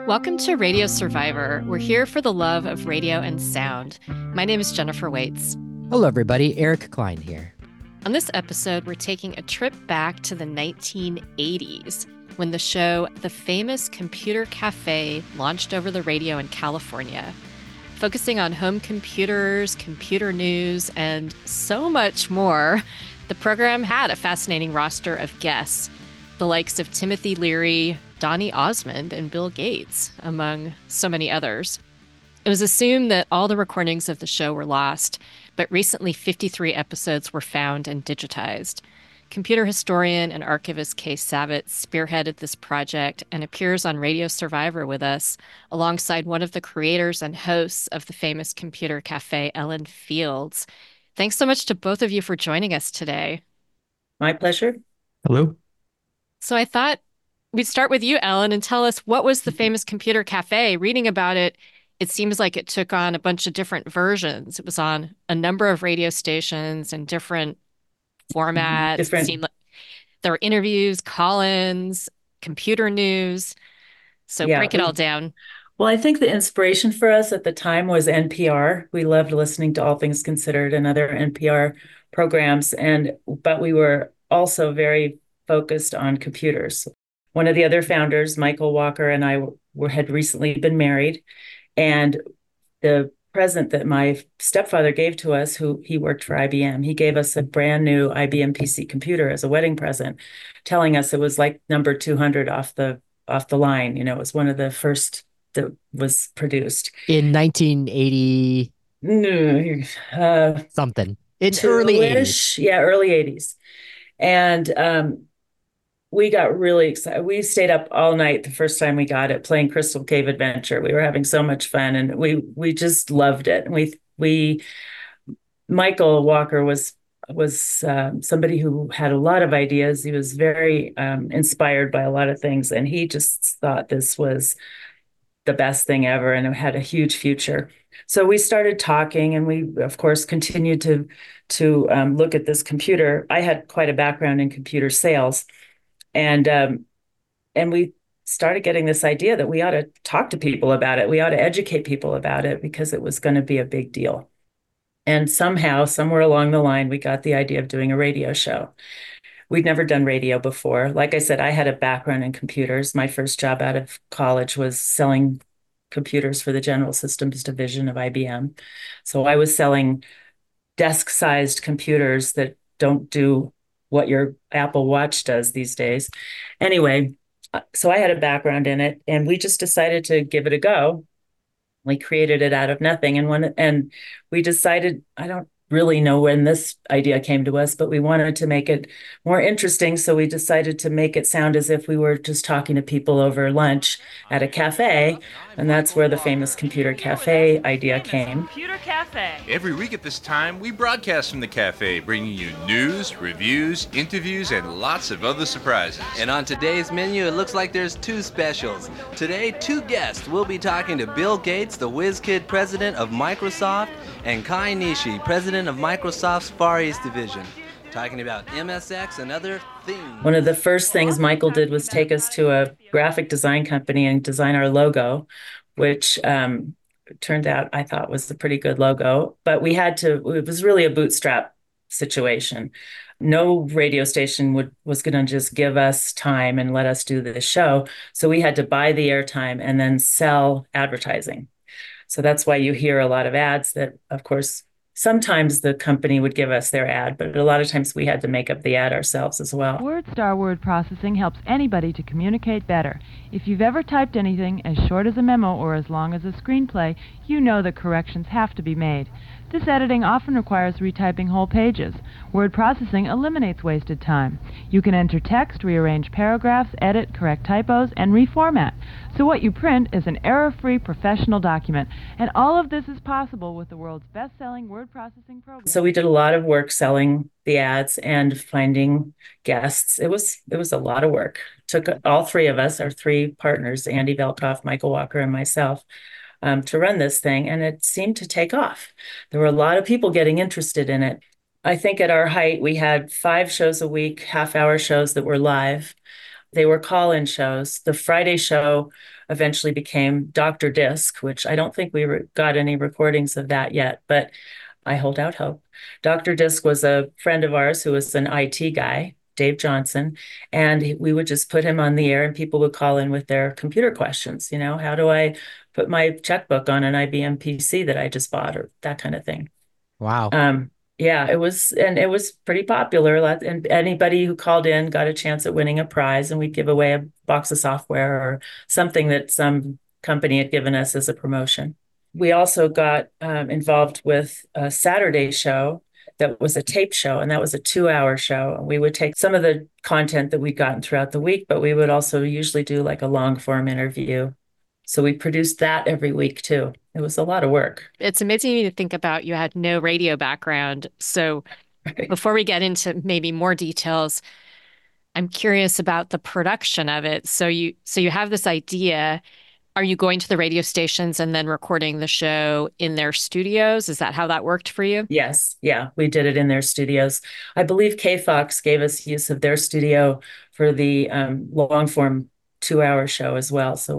Welcome to Radio Survivor. We're here for the love of radio and sound. My name is Jennifer Waits. Hello, everybody. Eric Klein here. On this episode, we're taking a trip back to the 1980s when the show The Famous Computer Cafe launched over the radio in California, focusing on home computers, computer news, and so much more. The program had a fascinating roster of guests, the likes of Timothy Leary, Donny Osmond, and Bill Gates, among so many others. It was assumed that all the recordings of the show were lost, but recently 53 episodes were found and digitized. Computer historian and archivist Kay Savitz spearheaded this project and appears on Radio Survivor with us, alongside one of the creators and hosts of the famous Computer Cafe, Ellen Fields. Thanks so much to both of you for joining us today. My pleasure. Hello. So I thought we'd start with you, Ellen, and tell us, what was the famous Computer Cafe? Reading about it, it seems like it took on a bunch of different versions. It was on a number of radio stations and different formats. It seemed like there were interviews, call-ins, computer news. So break it all down. Well, I think the inspiration for us at the time was NPR. We loved listening to All Things Considered and other NPR programs, but we were also very focused on computers. One of the other founders, Michael Walker, and I had recently been married, and the present that my stepfather gave to us, who he worked for IBM, he gave us a brand new IBM PC computer as a wedding present, telling us it was like number 200 off the line. It was one of the first that was produced in 1980 something. It's early 80s. Yeah, early 80s. And we got really excited. We stayed up all night the first time we got it, playing Crystal Cave Adventure. We were having so much fun, and we just loved it. And Michael Walker was somebody who had a lot of ideas. He was very inspired by a lot of things, and he just thought this was the best thing ever, and it had a huge future. So we started talking, and we, of course, continued to look at this computer. I had quite a background in computer sales. And we started getting this idea that we ought to talk to people about it. We ought to educate people about it because it was going to be a big deal. And somehow, somewhere along the line, we got the idea of doing a radio show. We'd never done radio before. Like I said, I had a background in computers. My first job out of college was selling computers for the General Systems division of IBM. So I was selling desk-sized computers that don't do what your Apple Watch does these days. Anyway, so I had a background in it, and we just decided to give it a go. We created it out of nothing. And we decided, I don't really know when this idea came to us, but we wanted to make it more interesting. So we decided to make it sound as if we were just talking to people over lunch at a cafe. And that's where the famous Computer Cafe idea came. Computer Cafe. Every week at this time, we broadcast from the cafe, bringing you news, reviews, interviews, and lots of other surprises. And on today's menu, it looks like there's two specials. Today, two guests. We'll be talking to Bill Gates, the WizKid president of Microsoft, and Kai Nishi, president of Microsoft's Far East division, talking about MSX and other things. One of the first things Michael did was take us to a graphic design company and design our logo, which turned out I thought was a pretty good logo. But it was really a bootstrap situation. No radio station was going to just give us time and let us do this show. So we had to buy the airtime and then sell advertising. So that's why you hear a lot of ads that, of course, sometimes the company would give us their ad, but a lot of times we had to make up the ad ourselves as well. WordStar word processing helps anybody to communicate better. If you've ever typed anything as short as a memo or as long as a screenplay, you know that corrections have to be made. This editing often requires retyping whole pages. Word processing eliminates wasted time. You can enter text, rearrange paragraphs, edit, correct typos, and reformat. So what you print is an error-free professional document. And all of this is possible with the world's best-selling word processing program. So we did a lot of work selling the ads and finding guests. It was a lot of work. It took all three of us, our three partners, Andy Velkoff, Michael Walker, and myself, to run this thing, and it seemed to take off. There were a lot of people getting interested in it. I think at our height, we had 5 shows a week, half-hour shows that were live. they were call-in shows. The Friday show eventually became Dr. Disc, which I don't think we got any recordings of that yet, but I hold out hope. Dr. Disc was a friend of ours who was an IT guy, Dave Johnson, and we would just put him on the air and people would call in with their computer questions. How do I put my checkbook on an IBM PC that I just bought, or that kind of thing. Wow. Yeah, it was pretty popular. And anybody who called in got a chance at winning a prize, and we'd give away a box of software or something that some company had given us as a promotion. We also got involved with a Saturday show that was a tape show, and that was a 2-hour show. We would take some of the content that we'd gotten throughout the week, but we would also usually do like a long form interview. So we produced that every week too. It was a lot of work. It's amazing to think about you had no radio background. So Right. before we get into maybe more details, I'm curious about the production of it. So you have this idea. Are you going to the radio stations and then recording the show in their studios? Is that how that worked for you? Yes. Yeah, we did it in their studios. I believe KFOX gave us use of their studio for the long form 2-hour show as well. So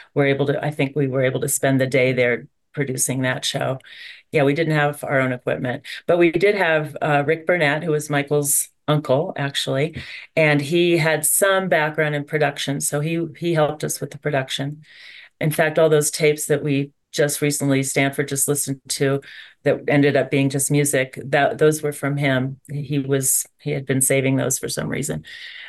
I think we were able to spend the day there producing that show. Yeah, we didn't have our own equipment, but we did have Rick Burnett, who was Michael's uncle, actually, and he had some background in production. So he helped us with the production. In fact, all those tapes that we just recently, Stanford just listened to, that ended up being just music, those were from him. He had been saving those for some reason.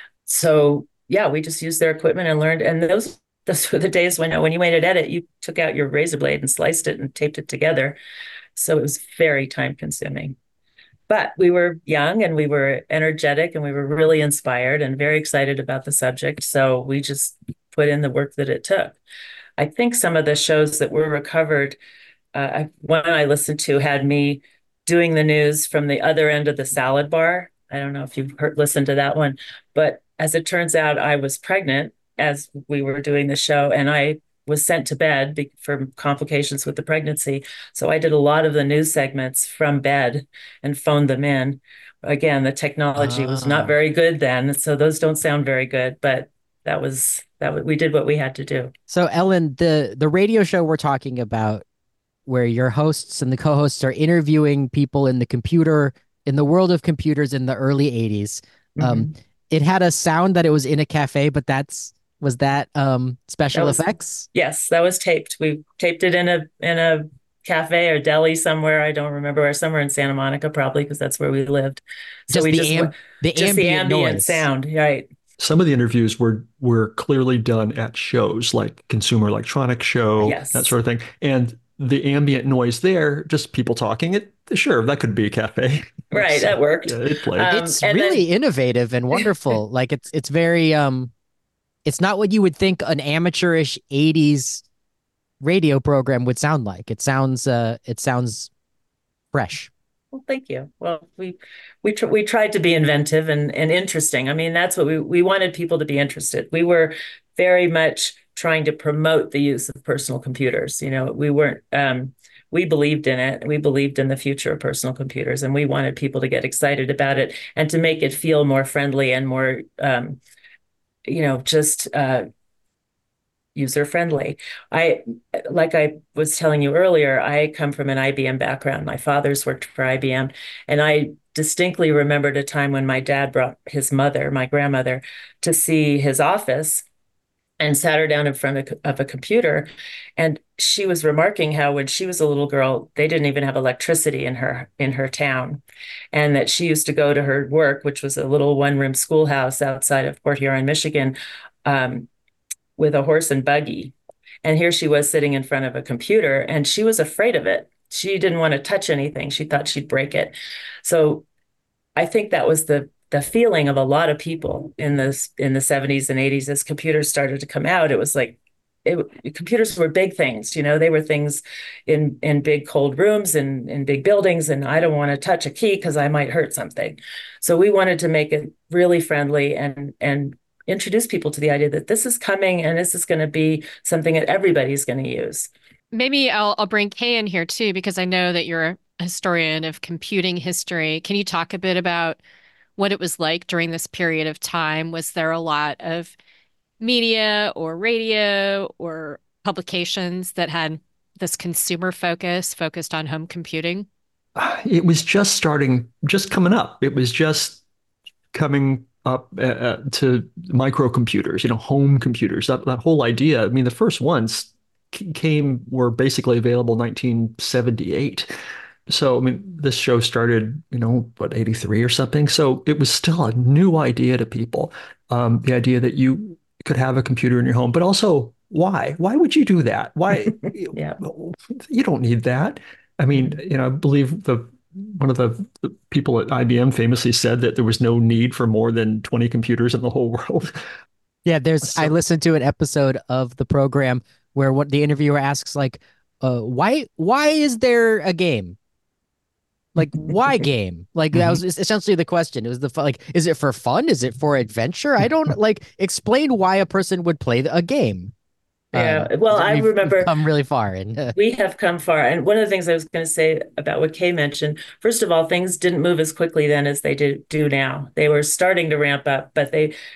So yeah, we just used their equipment and learned. And those were the days when you made an edit, you took out your razor blade and sliced it and taped it together. So it was very time consuming. But we were young and we were energetic and we were really inspired and very excited about the subject. So we just put in the work that it took. I think some of the shows that were recovered, one I listened to had me doing the news from the other end of the salad bar. I don't know if you've listened to that one, but as it turns out, I was pregnant as we were doing the show, and I was sent to bed for complications with the pregnancy. So I did a lot of the news segments from bed and phoned them in. Again, the technology was not very good then, so those don't sound very good, but that was we did what we had to do. So Ellen, the radio show we're talking about, where your hosts and the co-hosts are interviewing people in the world of computers in the early 80s. It had a sound that it was in a cafe, but was that special effects? Yes, that was taped. We taped it in a cafe or deli somewhere. I don't remember where, somewhere in Santa Monica, probably, because that's where we lived. So the ambient sound, right? Some of the interviews were clearly done at shows like Consumer Electronics Show, yes, that sort of thing. And the ambient noise there, just people talking, sure, that could be a cafe. Right, that worked. Yeah, it played. It's really innovative and wonderful. Like it's very it's not what you would think an amateurish 80s radio program would sound like. It sounds fresh. Well, thank you. Well, we tried to be inventive and interesting. I mean, that's what we wanted people to be interested. We were very much trying to promote the use of personal computers. We weren't. We believed in it. We believed in the future of personal computers, and we wanted people to get excited about it and to make it feel more friendly and more, just user friendly. Like I was telling you earlier, I come from an IBM background. My father's worked for IBM, and I distinctly remembered a time when my dad brought his mother, my grandmother, to see his office and sat her down in front of a computer. And she was remarking how when she was a little girl, they didn't even have electricity in her town, and that she used to go to her work, which was a little one-room schoolhouse outside of Port Huron, Michigan, with a horse and buggy. And here she was sitting in front of a computer, and she was afraid of it. She didn't want to touch anything. She thought she'd break it. So I think that was the feeling of a lot of people in the 70s and 80s as computers started to come out. It was like computers were big things. They were things in big cold rooms and in big buildings, and I don't want to touch a key because I might hurt something. So we wanted to make it really friendly and introduce people to the idea that this is coming and this is going to be something that everybody's going to use. Maybe I'll bring Kay in here too, because I know that you're a historian of computing history. Can you talk a bit about what it was like during this period of time? Was there a lot of media or radio or publications that had this consumer focus focused on home computing? It was just coming up. It was just coming up to microcomputers, home computers. That whole idea. I mean, the first ones were basically available in 1978. So, I mean, this show started, 83 or something. So it was still a new idea to people. The idea that you could have a computer in your home, but also why? Why would you do that? Why? Yeah. You don't need that. I mean, I believe one of the people at IBM famously said that there was no need for more than 20 computers in the whole world. Yeah, I listened to an episode of the program where what the interviewer asks, like, why is there a game? Like, why game? Like, that was essentially the question. It was is it for fun? Is it for adventure? I don't explain why a person would play a game. Yeah, well, I remember we've come really far, and we have come far. And one of the things I was going to say about what Kay mentioned, first of all, things didn't move as quickly then as they do now. They were starting to ramp up, but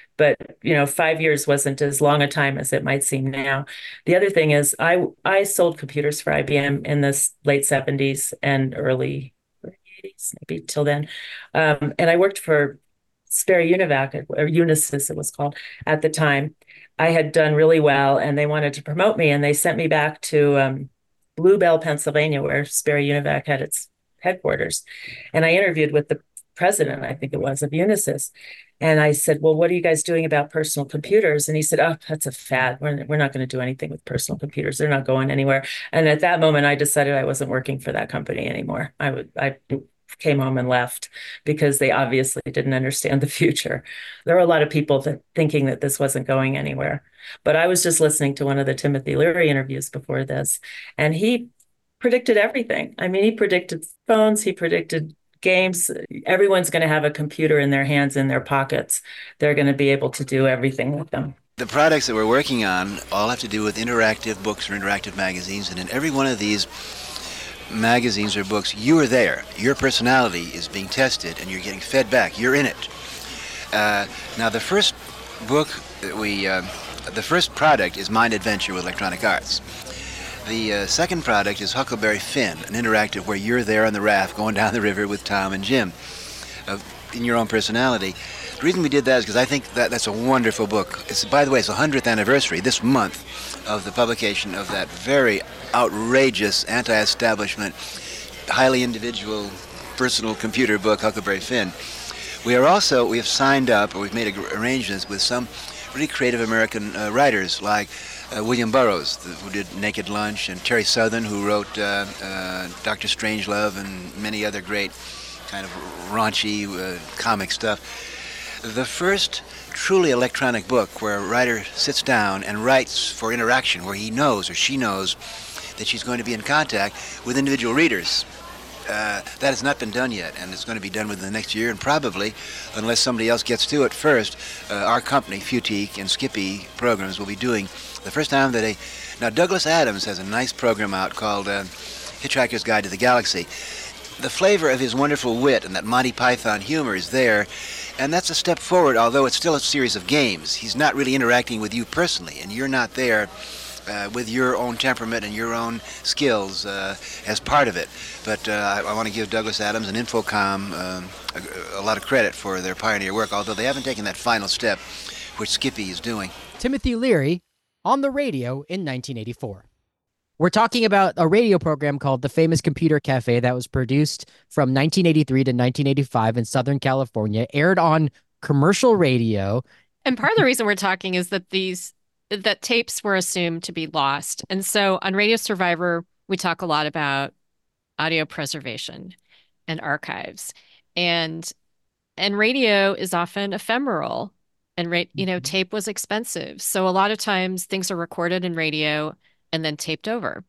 5 years wasn't as long a time as it might seem now. The other thing is, I sold computers for IBM in the late 70s and early 80s, maybe till then, and I worked for Sperry Univac, or Unisys it was called at the time. I had done really well, and they wanted to promote me, and they sent me back to Blue Bell, Pennsylvania, where Sperry Univac had its headquarters. And I interviewed with the president, I think it was, of Unisys. And I said, well, what are you guys doing about personal computers? And he said, oh, that's a fad. We're not going to do anything with personal computers. They're not going anywhere. And at that moment, I decided I wasn't working for that company anymore. I came home and left because they obviously didn't understand the future. There were a lot of people thinking that this wasn't going anywhere. But I was just listening to one of the Timothy Leary interviews before this, and he predicted everything. I mean, he predicted phones, he predicted games. Everyone's going to have a computer in their hands, in their pockets. They're going to be able to do everything with them. The products that we're working on all have to do with interactive books or interactive magazines, and in every one of these magazines or books, you are there. Your personality is being tested, and you're getting fed back. You're in it. Now, the first book that the first product is Mind Adventure with Electronic Arts. The second product is Huckleberry Finn, an interactive where you're there on the raft going down the river with Tom and Jim in your own personality. The reason we did that is because I think that's a wonderful book. By the way, it's the 100th anniversary this month of the publication of that very outrageous, anti-establishment, highly individual, personal computer book, Huckleberry Finn. We have signed up, or we've made arrangements with some really creative American writers like William Burroughs, who did Naked Lunch, and Terry Southern, who wrote Dr. Strangelove and many other great kind of raunchy comic stuff. The first truly electronic book where a writer sits down and writes for interaction, where he knows or she knows that she's going to be in contact with individual readers. That has not been done yet, and it's going to be done within the next year, and probably, unless somebody else gets to it first, our company, Futique and Skippy Programs, will be doing the first time that Now, Douglas Adams has a nice program out called Hitchhiker's Guide to the Galaxy. The flavor of his wonderful wit and that Monty Python humor is there, and that's a step forward, although it's still a series of games. He's not really interacting with you personally, and you're not there with your own temperament and your own skills as part of it. But I want to give Douglas Adams and Infocom a lot of credit for their pioneer work, although they haven't taken that final step, which Skippy is doing. Timothy Leary on the radio in 1984. We're talking about a radio program called The Famous Computer Cafe that was produced from 1983 to 1985 in Southern California, aired on commercial radio. And part of the reason we're talking is that that tapes were assumed to be lost. And so on Radio Survivor, we talk a lot about audio preservation and archives. And radio is often ephemeral, and tape was expensive. So a lot of times things are recorded in radio and then taped over.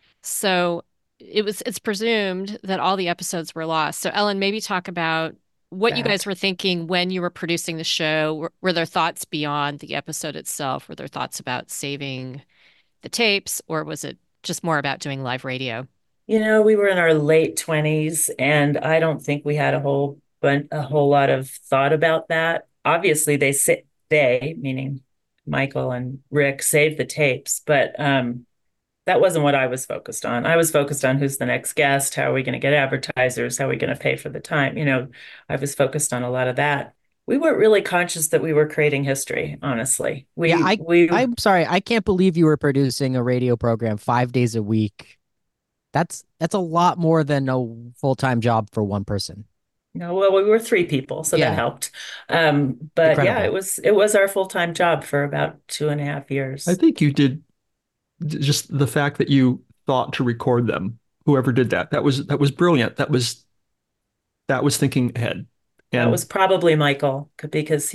So it's presumed that all the episodes were lost. So Ellen, maybe talk about what you guys were thinking when you were producing the show. Were there thoughts beyond the episode itself? Were there thoughts about saving the tapes, or was it just more about doing live radio? We were in our late 20s, and I don't think we had a whole lot of thought about that. Obviously, they, meaning Michael and Rick saved the tapes, but that wasn't what I was focused on. I was focused on who's the next guest, how are we going to get advertisers, how are we going to pay for the time. I was focused on a lot of that. We weren't really conscious that we were creating history, honestly. I'm sorry, I can't believe you were producing a radio program 5 days a week. That's a lot more than a full-time job for one person. No, well, we were three people, so that helped. But Incredible. Yeah, it was our full-time job for about 2.5 years. I think you did just the fact that you thought to record them. Whoever did that was brilliant. That was thinking ahead. That was probably Michael, because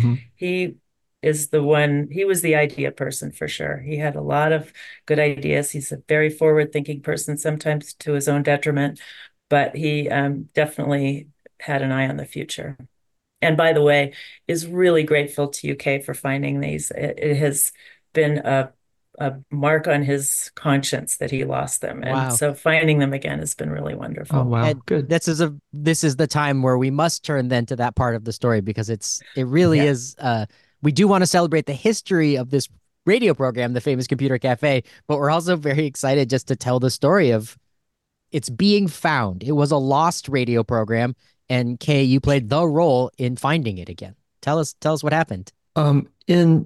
he is the one. He was the idea person for sure. He had a lot of good ideas. He's a very forward-thinking person, sometimes to his own detriment, but he definitely had an eye on the future. And by the way, is really grateful to UK for finding these. It has been a mark on his conscience that he lost them. Wow. And so finding them again has been really wonderful. Oh, wow. And good. This is the time where we must turn then to that part of the story, because it really is, we do want to celebrate the history of this radio program, the Famous Computer Cafe, but we're also very excited just to tell the story of it's being found. It was a lost radio program, and Kay, you played the role in finding it again. Tell us what happened. In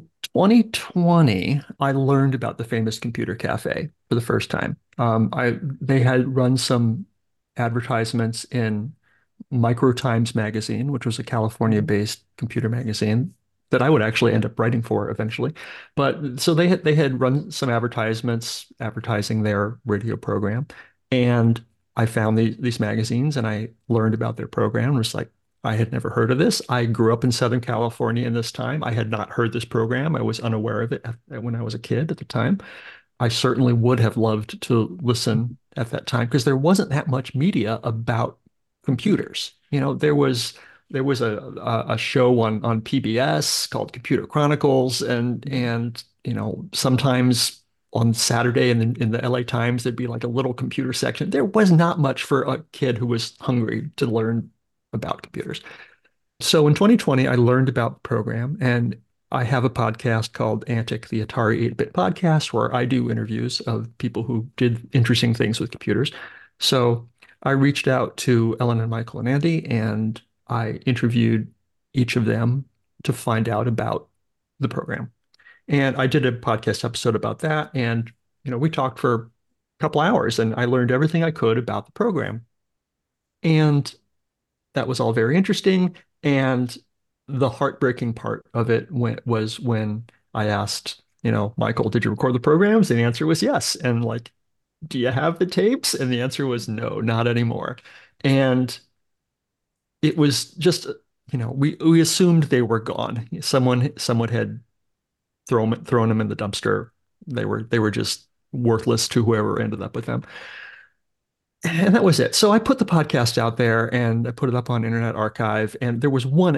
2020, I learned about the Famous Computer Cafe for the first time. They had run some advertisements in Micro Times magazine, which was a California-based computer magazine that I would actually end up writing for eventually. But so they had run some advertisements advertising their radio program, and I found these magazines and I learned about their program and was like, I had never heard of this. I grew up in Southern California in this time. I had not heard this program. I was unaware of it when I was a kid at the time. I certainly would have loved to listen at that time because there wasn't that much media about computers. There was a show on PBS called Computer Chronicles, and sometimes on Saturday in the LA Times there'd be like a little computer section. There was not much for a kid who was hungry to learn about computers. So in 2020, I learned about the program, and I have a podcast called Antic, the Atari 8-bit podcast, where I do interviews of people who did interesting things with computers. So I reached out to Ellen and Michael and Andy, and I interviewed each of them to find out about the program. And I did a podcast episode about that, and we talked for a couple hours, and I learned everything I could about the program. And that was all very interesting. And the heartbreaking part of it was when I asked, Michael, did you record the programs? And the answer was yes. And like, do you have the tapes? And the answer was no, not anymore. And it was just, we assumed they were gone. Someone had thrown them in the dumpster. They were just worthless to whoever ended up with them. And that was it. So I put the podcast out there and I put it up on Internet Archive. And there was one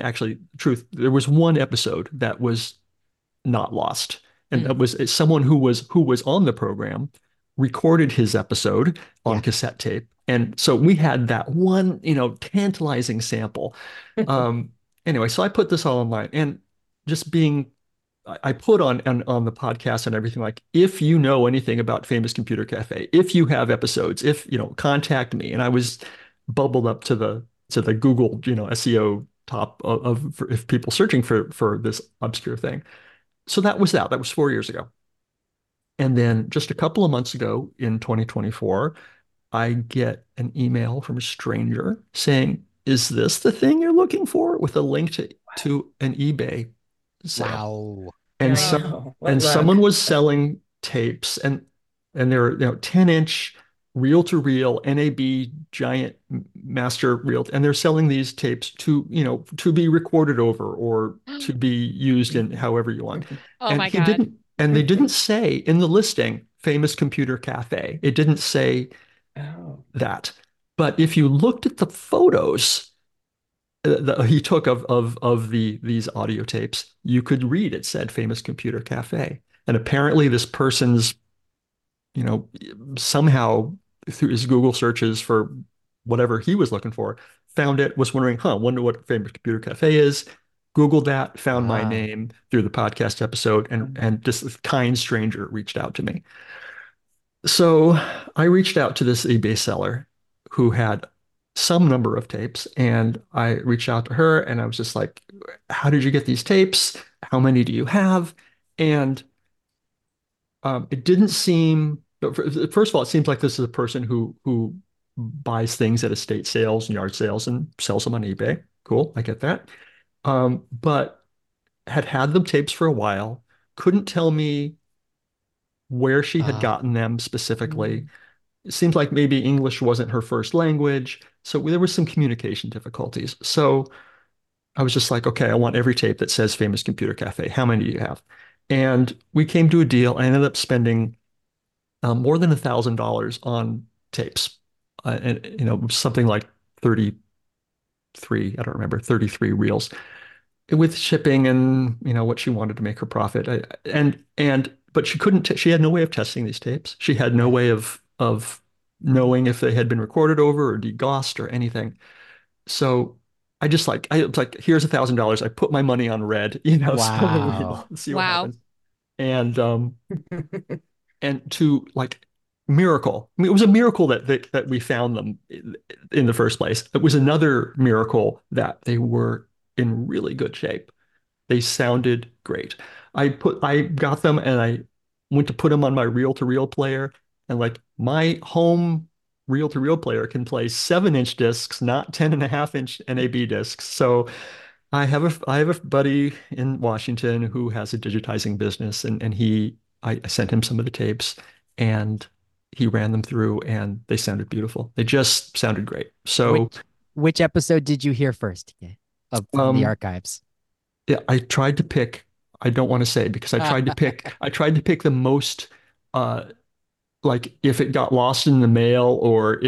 episode that was not lost. And that was someone who was on the program recorded his episode on cassette tape. And so we had that one, tantalizing sample. Anyway, so I put this all online, and just I put on the podcast and everything, like, if you know anything about Famous Computer Cafe, if you have episodes, contact me. And I was bubbled up to the Google, SEO top of if people searching for this obscure thing. So that was 4 years ago. And then just a couple of months ago in 2024, I get an email from a stranger saying, "Is this the thing you're looking for?" with a link to an eBay sale. Wow. And someone was selling tapes, and they're 10-inch reel-to-reel NAB giant master reel, and they're selling these tapes to be recorded over or to be used in however you want. Oh my God. They didn't say in the listing Famous Computer Cafe. It didn't say that. But if you looked at the photos he took of these audio tapes, you could read it said Famous Computer Cafe. And apparently this person's, somehow through his Google searches for whatever he was looking for, found it, was wondering, wonder what Famous Computer Cafe is, Googled that, found my Ah. name through the podcast episode, and just this kind stranger reached out to me. So I reached out to this eBay seller who had some number of tapes, and I reached out to her and I was just like, how did you get these tapes? How many do you have? And it didn't seem, first of all, it seems like this is a person who buys things at estate sales and yard sales and sells them on eBay. Cool, I get that. But had the tapes for a while, couldn't tell me where she had gotten them specifically. It seems like maybe English wasn't her first language, so there was some communication difficulties. So I was just like, okay, I want every tape that says Famous Computer Cafe. How many do you have? And we came to a deal. I ended up spending more than $1,000 on tapes, and something like 33, I don't remember, 33 reels with shipping and what she wanted to make her profit. But she couldn't. She had no way of testing these tapes. She had no way of knowing if they had been recorded over or degaussed or anything. So I was like, here's $1,000. I put my money on red, Wow. so see what Wow. happens. And to like miracle. I mean, it was a miracle that we found them in the first place. It was another miracle that they were in really good shape. They sounded great. I got them and I went to put them on my reel-to-reel player, and like my home reel-to-reel player can play 7-inch discs, not 10.5-inch NAB discs. So I have a buddy in Washington who has a digitizing business, and I sent him some of the tapes and he ran them through and they sounded beautiful. They just sounded great. So Which episode did you hear first, from the archives? yeah, I don't want to say because I tried to pick the most like if it got lost in the mail or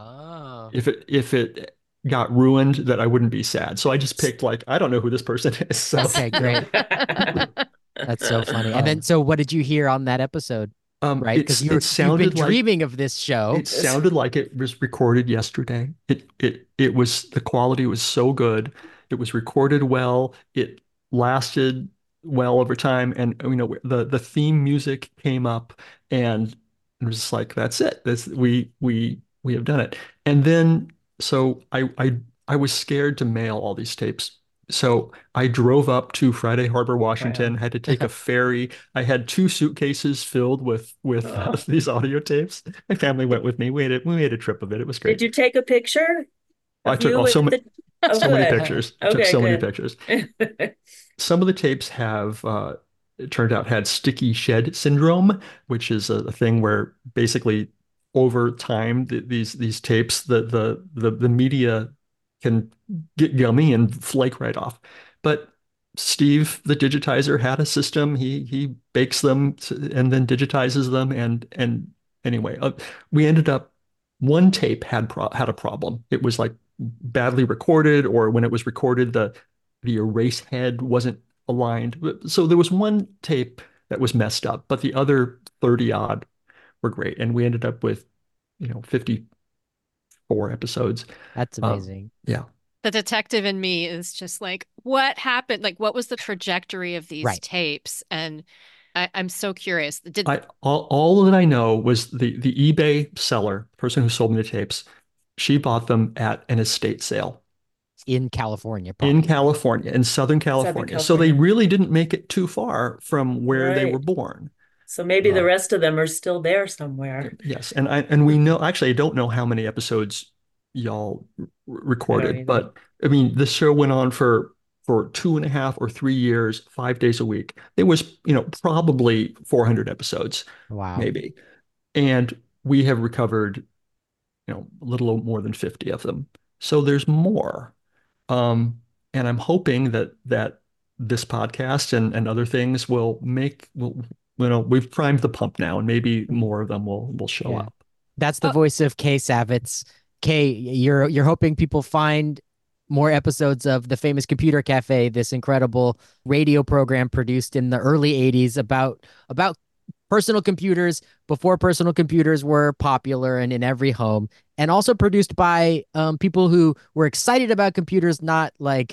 if it got ruined, that I wouldn't be sad. So I just picked like, I don't know who this person is. So Okay, great. That's so funny. And then, so what did you hear on that episode? Right? Because you've been dreaming of this show. It sounded like it was recorded yesterday. It was, the quality was so good. It was recorded well. It lasted well over time. And the theme music came up and it was just like, that's it. We have done it. And then so I was scared to mail all these tapes. So I drove up to Friday Harbor, Washington, had to take a ferry. I had 2 suitcases filled with these audio tapes. My family went with me. We made a trip of it. It was great. Did you take a picture? I took so many pictures. I took so many good. pictures. Some of the tapes it turned out had sticky shed syndrome, which is a thing where basically over time these tapes, the media can get gummy and flake right off. But Steve, the digitizer, had a system. He bakes them and then digitizes them. And anyway, we ended up, one tape had a problem. It was like badly recorded, or when it was recorded, the erase head wasn't aligned. So there was one tape that was messed up, but the other 30 odd were great. And we ended up with 54 episodes. That's amazing. Yeah. The detective in me is just like, what happened? Like, what was the trajectory of these tapes? And I'm so curious. All that I know was the eBay seller, person who sold me the tapes, she bought them at an estate sale. In California, in Southern California. So they really didn't make it too far from where they were born. So maybe the rest of them are still there somewhere. Yes, and we know, actually, I don't know how many episodes y'all recorded, but I mean, the show went on for 2.5 or 3 years, 5 days a week. It was, probably 400 episodes. Wow. Maybe. And we have recovered, a little more than 50 of them. So there's more. And I'm hoping that this podcast and other things will we've primed the pump now, and maybe more of them will show up. That's the voice of Kay Savitz. Kay, you're hoping people find more episodes of the Famous Computer Cafe, this incredible radio program produced in the early 80s about personal computers before personal computers were popular and in every home, and also produced by people who were excited about computers, not like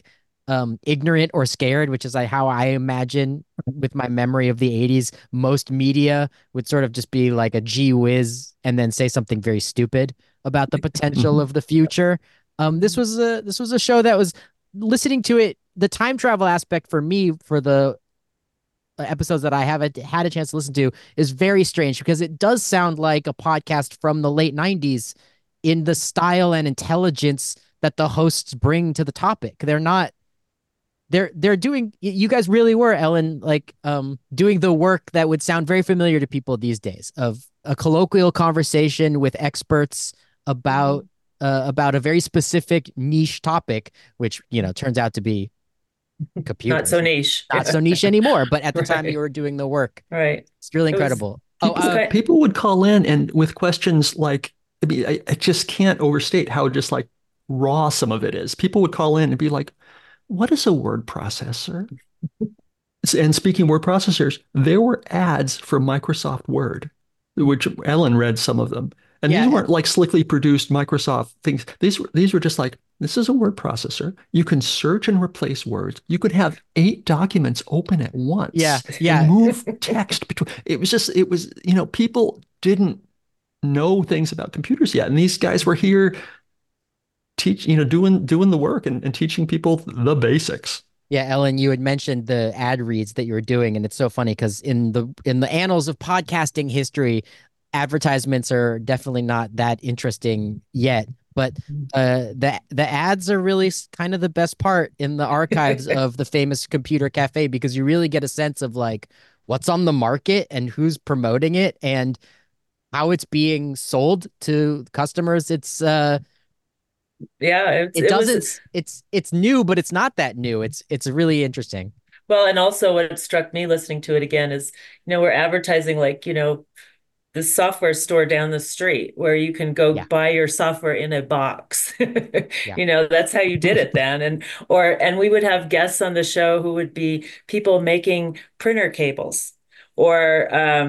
ignorant or scared, which is like how I imagine with my memory of the 80s, most media would sort of just be like a gee whiz and then say something very stupid about the potential of the future. This was a show that was listening to it. The time travel aspect for me for the episodes that I haven't had a chance to listen to is very strange because it does sound like a podcast from the late 90s in the style and intelligence that the hosts bring to the topic. They're doing, you guys really were, Ellen, like doing the work that would sound very familiar to people these days, of a colloquial conversation with experts about a very specific niche topic, which, you know, turns out to be computers. Not so niche. Not so niche anymore, but at the time Right. you were doing the work. Right. It's really It was- incredible. People would call in and with questions like, I mean, I just can't overstate how just like raw some of it is. People would call in and be like, what is a word processor? And speaking of word processors, there were ads for Microsoft Word, which Ellen read some of them. And Yeah. these weren't like slickly produced Microsoft things. These were just like, this is a word processor. You can search and replace words. You could have 8 documents open at once. Yeah, And yeah. move text between. It was, you know, people didn't know things about computers yet. And these guys were here doing the work and teaching people the basics. Yeah, Ellen, you had mentioned the ad reads that you were doing, and it's so funny because in the annals of podcasting history, advertisements are definitely not that interesting yet. But the ads are really kind of the best part in the archives of the famous Computer Cafe, because you really get a sense of like what's on the market and who's promoting it and how it's being sold to customers. It's Yeah. it's new, but it's not that new. It's really interesting. Well, and also what struck me listening to it again is, we're advertising like, the software store down the street where you can go Yeah. buy your software in a box. Yeah. That's how you did it then. And we would have guests on the show who would be people making printer cables. Or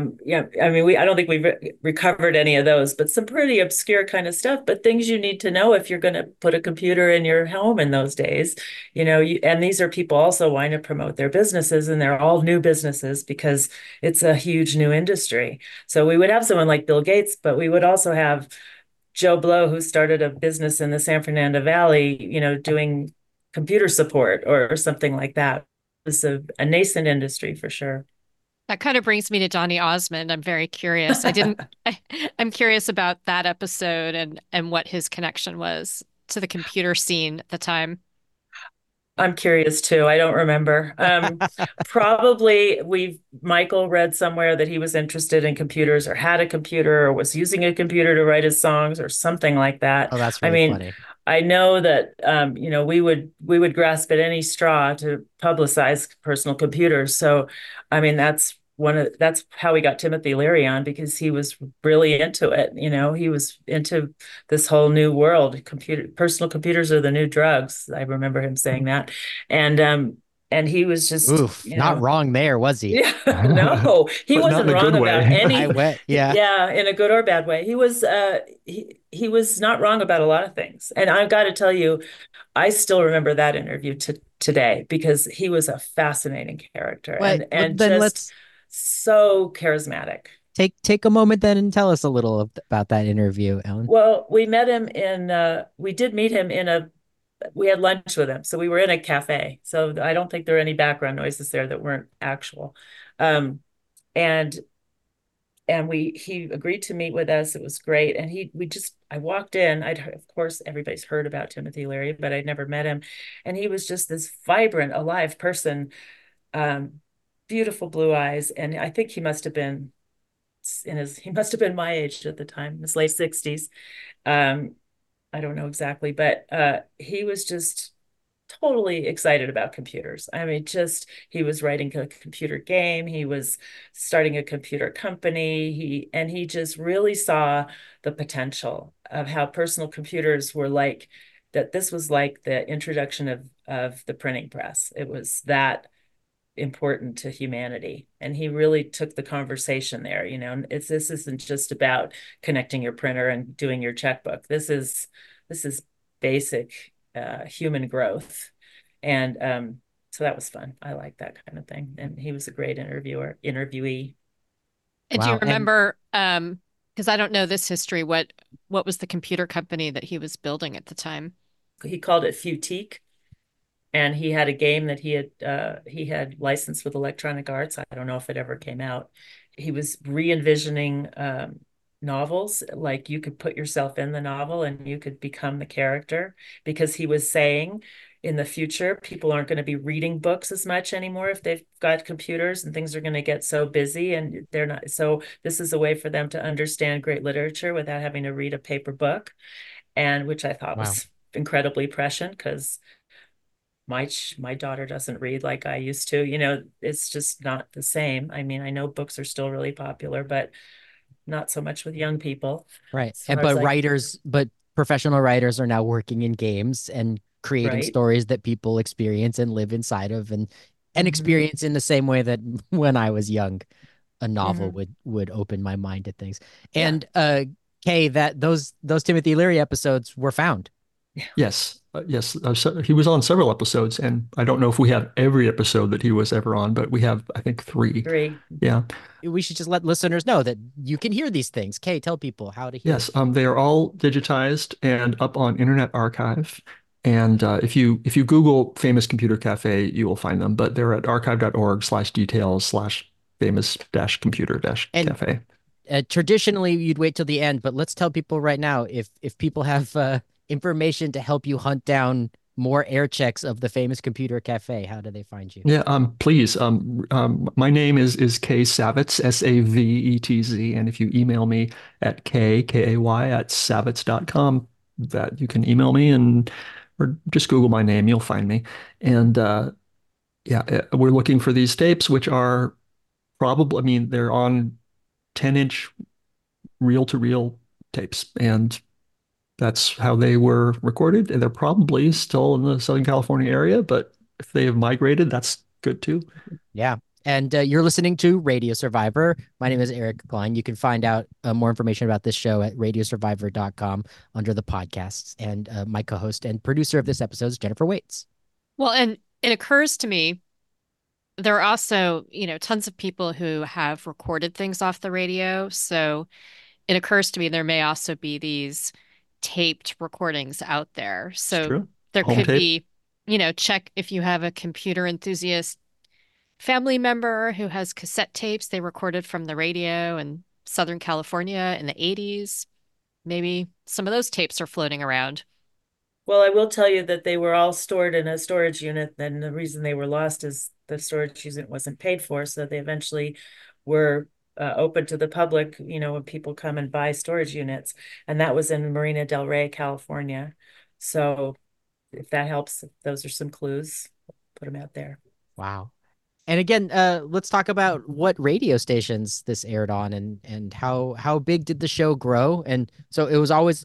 I mean, I don't think we've recovered any of those, but some pretty obscure kind of stuff, but things you need to know if you're going to put a computer in your home in those days. And these are people also wanting to promote their businesses, and they're all new businesses because it's a huge new industry. So we would have someone like Bill Gates, but we would also have Joe Blow, who started a business in the San Fernando Valley, doing computer support or something like that. It was a nascent industry for sure. That kind of brings me to Donny Osmond. I'm very curious. I'm curious about that episode and what his connection was to the computer scene at the time. I'm curious too. I don't remember. Probably Michael read somewhere that he was interested in computers or had a computer or was using a computer to write his songs or something like that. Oh, that's really funny. I know that we would grasp at any straw to publicize personal computers. So, I mean, that's how we got Timothy Leary on, because he was really into it. He was into this whole new world. Personal computers are the new drugs. I remember him saying that, and he was just not wrong there, was he? Yeah, no, he wasn't wrong about any. Yeah, in a good or bad way. He was he was not wrong about a lot of things. And I've got to tell you, I still remember that interview today because he was a fascinating character and then just so charismatic. Take a moment then and tell us a little about that interview, Ellen. Well, we met him we did meet him we had lunch with him. So we were in a cafe. So I don't think there are any background noises there that weren't actual. And he agreed to meet with us. It was great. And I walked in. Of course, everybody's heard about Timothy Leary, but I'd never met him. And he was just this vibrant, alive person, beautiful blue eyes. And I think he must have been my age at the time, his late 60s. I don't know exactly, but he was just totally excited about computers. I mean, he was writing a computer game. He was starting a computer company. He just really saw the potential of how personal computers were like, that this was like the introduction of the printing press. It was that important to humanity. And he really took the conversation there. This isn't just about connecting your printer and doing your checkbook. This is basic human growth. And so that was fun. I like that kind of thing. And he was a great interviewee. And do you Wow. And remember, because I don't know this history, what was the computer company that he was building at the time? He called it Futique, and he had a game that he had licensed with Electronic Arts. I don't know if it ever came out. He was re-envisioning novels, like you could put yourself in the novel and you could become the character, because he was saying in the future people aren't going to be reading books as much anymore if they've got computers, and things are going to get so busy and they're not. So this is a way for them to understand great literature without having to read a paper book, and which I thought wow. was incredibly prescient, because my daughter doesn't read like I used to. It's just not the same. I mean, I know books are still really popular, but not so much with young people. Right. As And far as but professional writers are now working in games and creating right. stories that people experience and live inside of and Hmm. experience in the same way that when I was young, a novel Hmm. would open my mind to things. Yeah. And Kay, that those Timothy Leary episodes were found. Yes, yes. He was on several episodes, and I don't know if we have every episode that he was ever on, but we have, I think, three. Three. Yeah. We should just let listeners know that you can hear these things. Kay, tell people how to hear. Yes. They are all digitized and up on Internet Archive. And if you Google Famous Computer Cafe, you will find them. But they're at And archive.org/details/famous-computer-cafe. traditionally, you'd wait till the end, but let's tell people right now if people have information to help you hunt down more air checks of the Famous Computer Cafe, how do they find you? Yeah, please. My name is Kay Savitz, Savetz, and if you email me at kay@savitz.com, that you can email me or just Google my name, you'll find me. And yeah, we're looking for these tapes, which are probably, I mean, they're on 10-inch reel-to-reel tapes, and that's how they were recorded. And they're probably still in the Southern California area, but if they have migrated, that's good too. Yeah. And you're listening to Radio Survivor. My name is Eric Klein. You can find out more information about this show at radiosurvivor.com under the podcasts. And my co-host and producer of this episode is Jennifer Waits. Well, and it occurs to me there are also, tons of people who have recorded things off the radio. So it occurs to me there may also be these taped recordings out there. It's So true. there Home could tape. be, check if you have a computer enthusiast family member who has cassette tapes they recorded from the radio in Southern California in the 80s. Maybe some of those tapes are floating around. Well, I will tell you that they were all stored in a storage unit, and the reason they were lost is the storage unit wasn't paid for, so they eventually were open to the public, when people come and buy storage units, and that was in Marina del Rey, California. So if that helps, those are some clues. Put them out there. Wow. And again, let's talk about what radio stations this aired on and how big did the show grow? And so it was always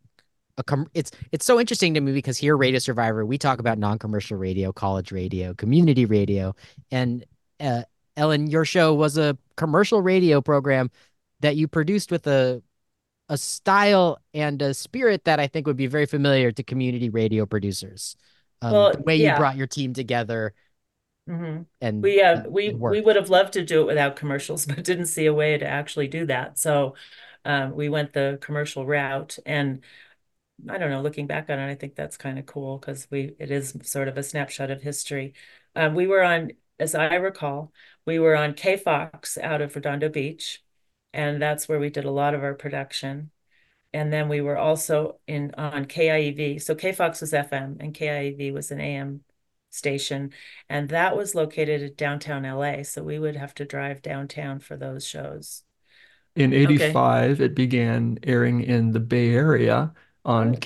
it's so interesting to me because here, Radio Survivor, we talk about non-commercial radio, college radio, community radio, and Ellen, your show was a commercial radio program that you produced with a style and a spirit that I think would be very familiar to community radio producers. The Well, way you yeah. brought your team together Hmm. and We it we worked. would have loved to do it without commercials, but didn't see a way to actually do that. So we went the commercial route, and I don't know, looking back on it, I think that's kind of cool because it is sort of a snapshot of history. We were on, as I recall, we were on KFOX out of Redondo Beach, and that's where we did a lot of our production. And then we were also on KIEV. So KFOX was FM and KIEV was an AM station, and that was located at downtown LA. So we would have to drive downtown for those shows. In Okay. 85, it began airing in the Bay Area on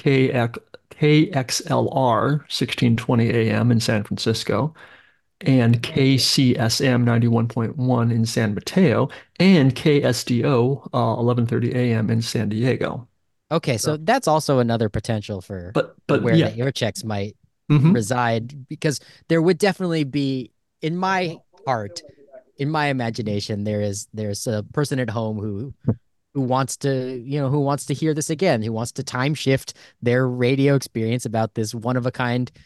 KXLR 1620 AM in San Francisco and KCSM 91.1 in San Mateo and KSDO 1130 AM in San Diego. Okay, so So, that's also another potential for but where yeah. the air checks might Hmm. reside, because there would definitely be, in my heart, in my imagination, there's a person at home who wants to, who wants to hear this again, who wants to time shift their radio experience about this one of a kind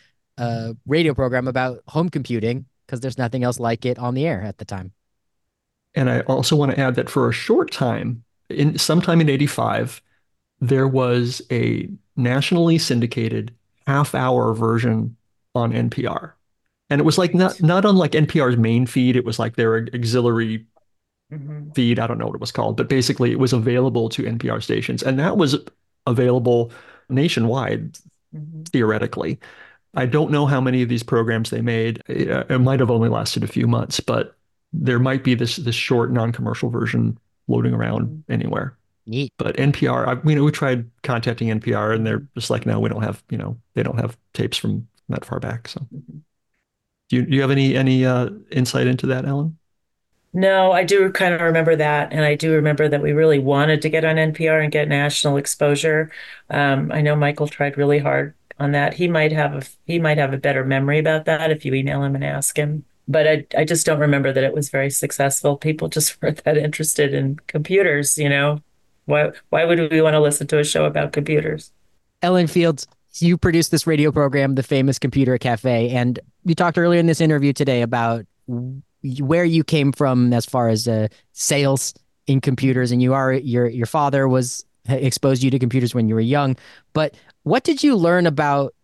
radio program about home computing because there's nothing else like it on the air at the time. And I also want to add that for a short time, sometime in '85, there was a nationally syndicated half-hour version on NPR. And it was like not unlike NPR's main feed. It was like their auxiliary feed. I don't know what it was called, but basically it was available to NPR stations. And that was available nationwide, theoretically. I don't know how many of these programs they made. It might have only lasted a few months, but there might be this short non-commercial version floating around anywhere. Neat. But NPR, we tried contacting NPR and they're just like, no, we don't have, they don't have tapes from that far back. So do you have any insight into that, Ellen? No, I do kind of remember that. And I do remember that we really wanted to get on NPR and get national exposure. I know Michael tried really hard on that. He might have a better memory about that if you email him and ask him. But I just don't remember that it was very successful. People just weren't that interested in computers, Why would we want to listen to a show about computers? Ellen Fields, you produced this radio program, The Famous Computer Cafe, and you talked earlier in this interview today about where you came from as far as sales in computers, and your father was exposed you to computers when you were young. But what did you learn about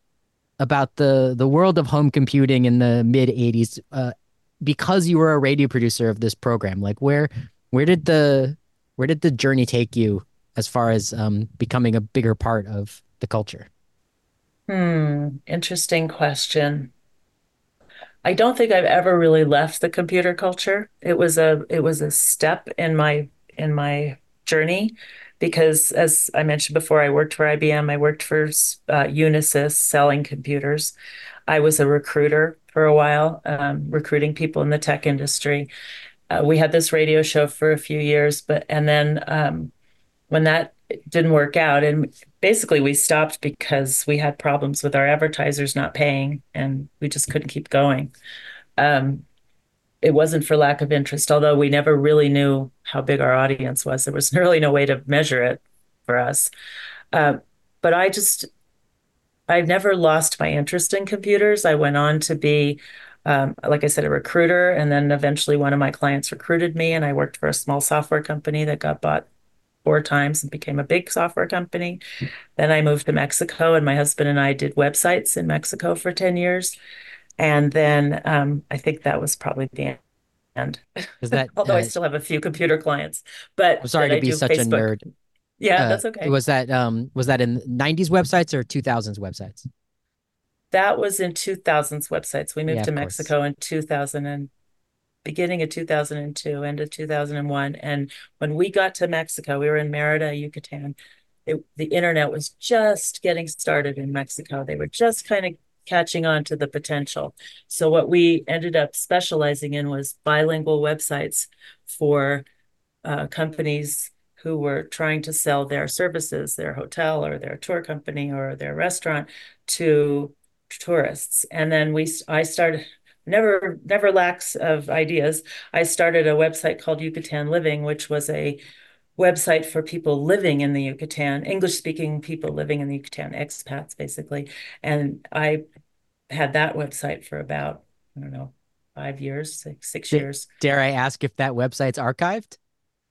the world of home computing in the mid '80s because you were a radio producer of this program? Like where did the journey take you as far as becoming a bigger part of the culture? Interesting question. I don't think I've ever really left the computer culture. It was a step in my journey because, as I mentioned before, I worked for IBM. I worked for Unisys selling computers. I was a recruiter for a while, recruiting people in the tech industry. We had this radio show for a few years, and then when that didn't work out, and basically we stopped because we had problems with our advertisers not paying, and we just couldn't keep going. It wasn't for lack of interest, although we never really knew how big our audience was. There was really no way to measure it for us. But I never lost my interest in computers. I went on to be, like I said, a recruiter, and then eventually one of my clients recruited me, and I worked for a small software company that got bought 4 times and became a big software company. Then I moved to Mexico, and my husband and I did websites in Mexico for 10 years. And then I think that was probably the end. Is that although I still have a few computer clients, but I'm sorry to be such Facebook. a nerd. Yeah, that's okay. Was that in '90s websites or 2000s websites? That was in 2000s websites. We moved to Mexico in 2000 and beginning of 2002, end of 2001. And when we got to Mexico, we were in Merida, Yucatan. The internet was just getting started in Mexico. They were just kind of catching on to the potential. So what we ended up specializing in was bilingual websites for companies who were trying to sell their services, their hotel or their tour company or their restaurant to tourists. And then I started, never lacks of ideas. I started a website called Yucatan Living, which was a website for people living in the Yucatan, English-speaking people living in the Yucatan, expats, basically. And I had that website for about, 5 years, 6 years. Dare I ask if that website's archived?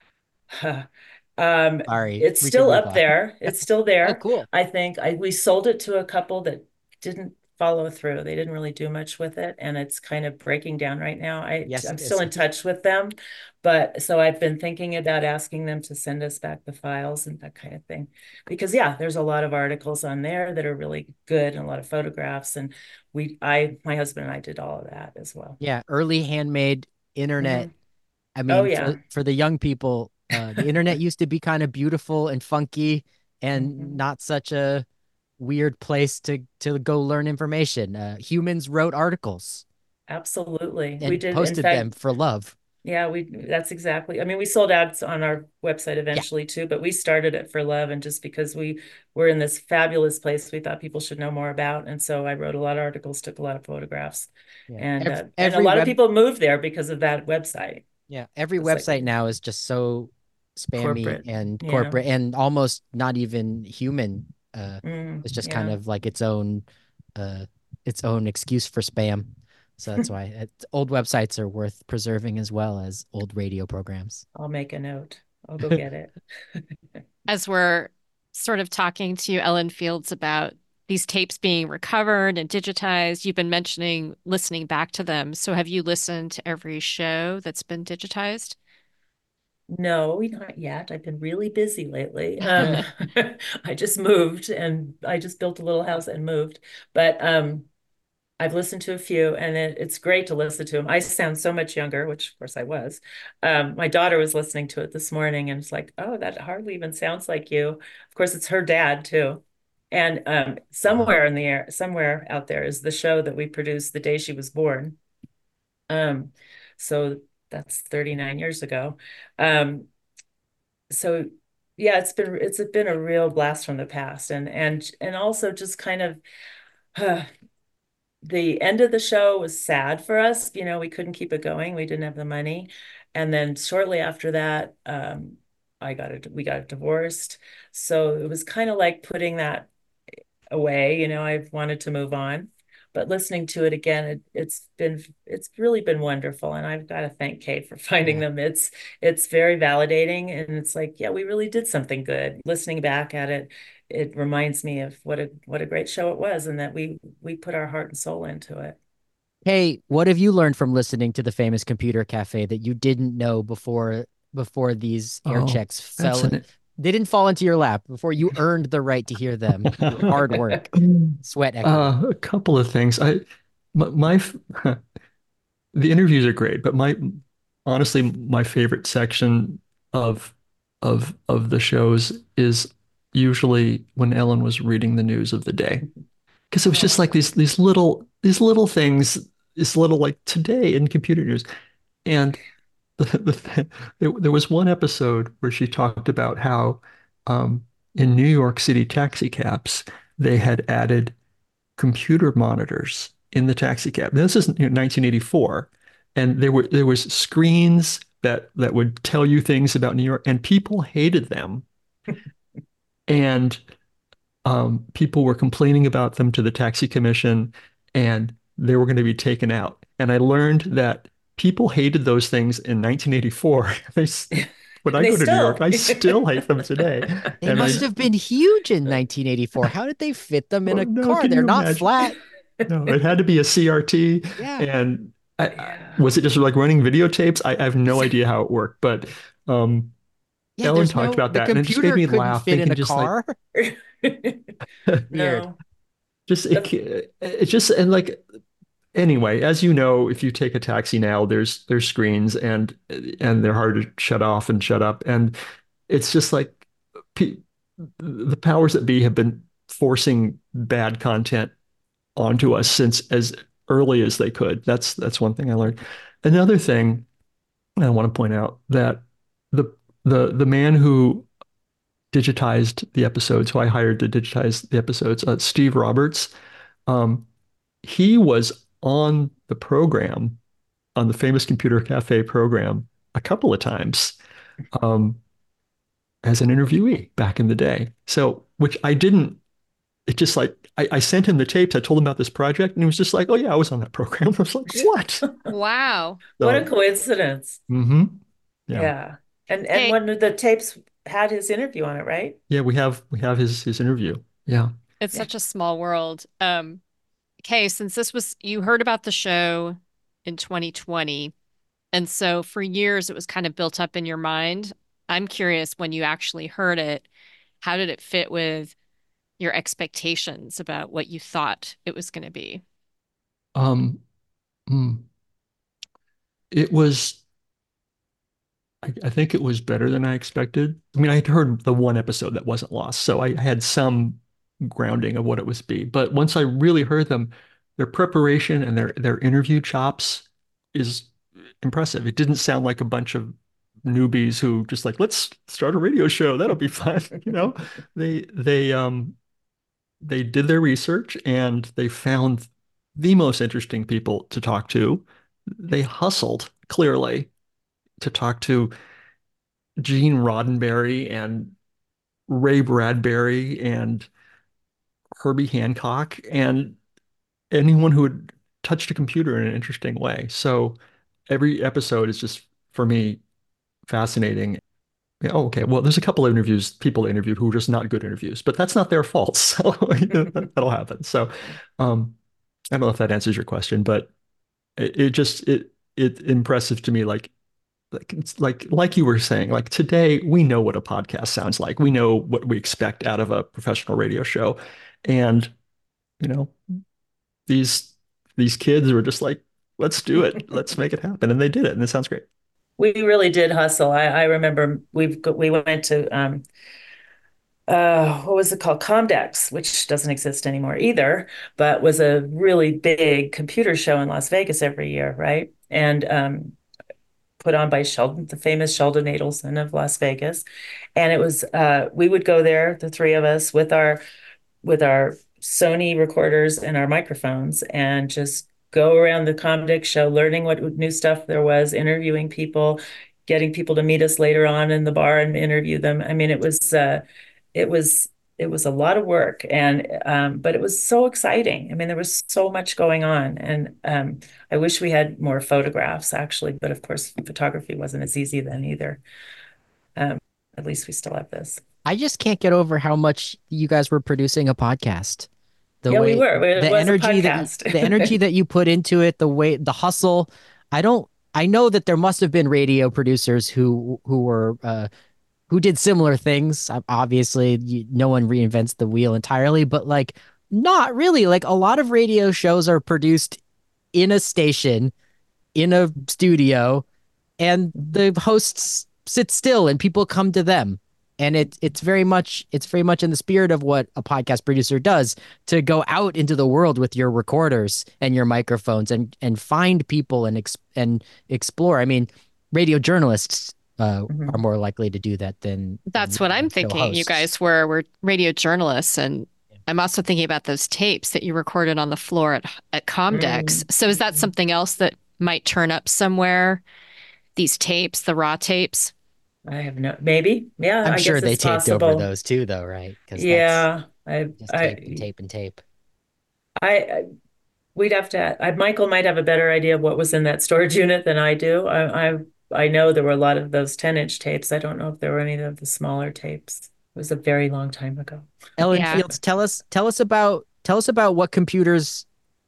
Sorry. It's still up there. It's still there. Oh, cool. I think we sold it to a couple that didn't follow through. They didn't really do much with it, and it's kind of breaking down right now. I'm still in touch with them, but so I've been thinking about asking them to send us back the files and that kind of thing, because there's a lot of articles on there that are really good and a lot of photographs, and my husband and I did all of that as well. Yeah, early handmade internet. I mean, for the young people, the internet used to be kind of beautiful and funky and not such a weird place to go learn information. Humans wrote articles. Absolutely. And we did posted them for love. Yeah, that's exactly. I mean, we sold ads on our website eventually too, but we started it for love, and just because we were in this fabulous place we thought people should know more about. And so I wrote a lot of articles, took a lot of photographs. And a lot of people moved there because of that website. Yeah, every website now is just so spammy and corporate and almost not even human. It's just kind of like its own its own excuse for spam. So that's why old websites are worth preserving as well as old radio programs. I'll make a note. I'll go get it. As we're sort of talking to Ellen Fields about these tapes being recovered and digitized, you've been mentioning listening back to them. So have you listened to every show that's been digitized? No, not yet. I've been really busy lately. I just moved and I just built a little house and moved. But I've listened to a few, and it's great to listen to them. I sound so much younger, which of course I was. My daughter was listening to it this morning, and it's like, oh, that hardly even sounds like you. Of course, it's her dad too. And somewhere in the air, somewhere out there is the show that we produced the day she was born. So that's 39 years ago. So yeah, it's been a real blast from the past, and also just kind of the end of the show was sad for us. We couldn't keep it going. We didn't have the money. And then shortly after that, we got divorced. So it was kind of like putting that away. I wanted to move on, but listening to it again, it's really been wonderful. And I've got to thank Kay for finding them. It's very validating. And it's like, yeah, we really did something good. Listening back at it, it reminds me of what a great show it was, and that we put our heart and soul into it. Hey, what have you learned from listening to the famous Computer Cafe that you didn't know before these air checks didn't fall into your lap, before you earned the right to hear them? Hard work, sweat equity. A couple of things. My the interviews are great, but honestly my favorite section of the shows is usually when Ellen was reading the news of the day, because it was just like these little things, this little like today in computer news. And there was one episode where she talked about how in New York City taxi cabs they had added computer monitors in the taxi cab. Now, this is 1984, and there was screens that would tell you things about New York, and people hated them. And people were complaining about them to the taxi commission, and they were going to be taken out. And I learned that people hated those things in 1984. When I go to New York, I still hate them today. They must have been huge in 1984. How did they fit them in a car? They're not flat. No, it had to be a CRT. Yeah. And was it just like running videotapes? I have no idea how it worked, but Ellen talked about that, and it just made me laugh. Fit in a car. No. And like, anyway, as you know, if you take a taxi now, there's screens, and they're hard to shut off and shut up, and it's just like the powers that be have been forcing bad content onto us since as early as they could. That's one thing I learned. Another thing I want to point out, that the man who digitized the episodes, who I hired to digitize the episodes, Steve Roberts, he was on the program, on the famous Computer Cafe program, a couple of times as an interviewee back in the day. So, which I didn't, it just like, I sent him the tapes. I told him about this project, and he was just like, oh yeah, I was on that program. I was like, what? Wow. What a coincidence. Mm-hmm. Yeah. And one of the tapes had his interview on it, right? Yeah, we have his interview. Yeah. It's such a small world. Kay, since you heard about the show in 2020, and so for years it was kind of built up in your mind. I'm curious, when you actually heard it, how did it fit with your expectations about what you thought it was going to be? It was, I think it was better than I expected. I mean, I had heard the one episode that wasn't lost, so I had some grounding of what it was be. But once I really heard them, their preparation and their interview chops is impressive. It didn't sound like a bunch of newbies who just like, let's start a radio show. That'll be fun. They did their research, and they found the most interesting people to talk to. They hustled clearly to talk to Gene Roddenberry and Ray Bradbury and Herbie Hancock, and anyone who had touched a computer in an interesting way. So every episode is just, for me, fascinating. Yeah, oh, okay. Well, there's a couple of interviews, people they interviewed who were just not good interviews, but that's not their fault. So that'll happen. So I don't know if that answers your question, but it just it impressive to me, like you were saying, like today we know what a podcast sounds like. We know what we expect out of a professional radio show. And you know, these these kids were just like, let's do it. Let's make it happen. And they did it. And it sounds great. We really did hustle. I remember we went to what was it called? Comdex, which doesn't exist anymore either, but was a really big computer show in Las Vegas every year, right? And put on by Sheldon, the famous Sheldon Adelson of Las Vegas. And it was we would go there, the three of us, with our Sony recorders and our microphones, and just go around the Comdex show, learning what new stuff there was, interviewing people, getting people to meet us later on in the bar and interview them. I mean, it was it was a lot of work, and but it was so exciting. I mean, there was so much going on, and I wish we had more photographs actually, but of course, photography wasn't as easy then either. Um, at least we still have this. I just can't get over how much you guys were producing a podcast. The Yeah, we way were. It the was a energy podcast. the energy that you put into it, the hustle. I know that there must have been radio producers who were who did similar things. Obviously, no one reinvents the wheel entirely, but like not really. Like a lot of radio shows are produced in a station, in a studio, and the hosts sit still and people come to them. And it's very much in the spirit of what a podcast producer does, to go out into the world with your recorders and your microphones and find people and explore. I mean, radio journalists are more likely to do that That's than what I'm show thinking. You hosts. guys were radio journalists, and I'm also thinking about those tapes that you recorded on the floor at Comdex. Mm. So is that something else that might turn up somewhere? These tapes, the raw tapes? I have no, maybe. Yeah, I'm I sure guess they it's taped over possible. those too, though, right? Because that's Yeah, just tape and tape and tape. I, we'd have to. Michael might have a better idea of what was in that storage unit than I do. I know there were a lot of those 10-inch tapes. I don't know if there were any of the smaller tapes. It was a very long time ago. Ellen Yeah. Fields, tell us about what computers.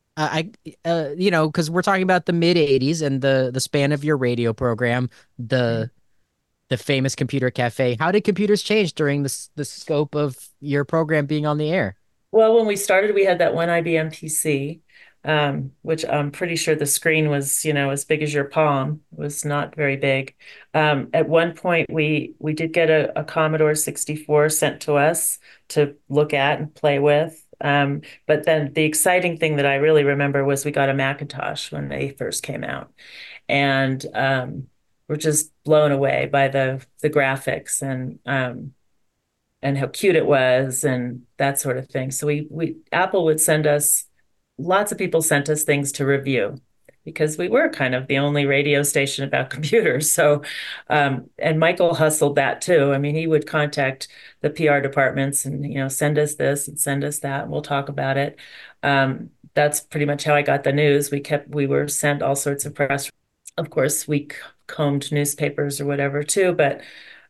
Because we're talking about the mid '80s and the span of your radio program, the famous Computer Cafe. How did computers change during the scope of your program being on the air? Well, when we started, we had that one IBM PC, which I'm pretty sure the screen was, as big as your palm. It was not very big. At one point, we did get a Commodore 64 sent to us to look at and play with. But then the exciting thing that I really remember was we got a Macintosh when they first came out, and we're just blown away by the graphics and how cute it was and that sort of thing. So we Apple would send us, lots of people sent us things to review because we were kind of the only radio station about computers. So and Michael hustled that too. I mean, he would contact the PR departments and send us this and send us that, and we'll talk about it. That's pretty much how I got the news. We were sent all sorts of press. Of course, we combed newspapers or whatever too, but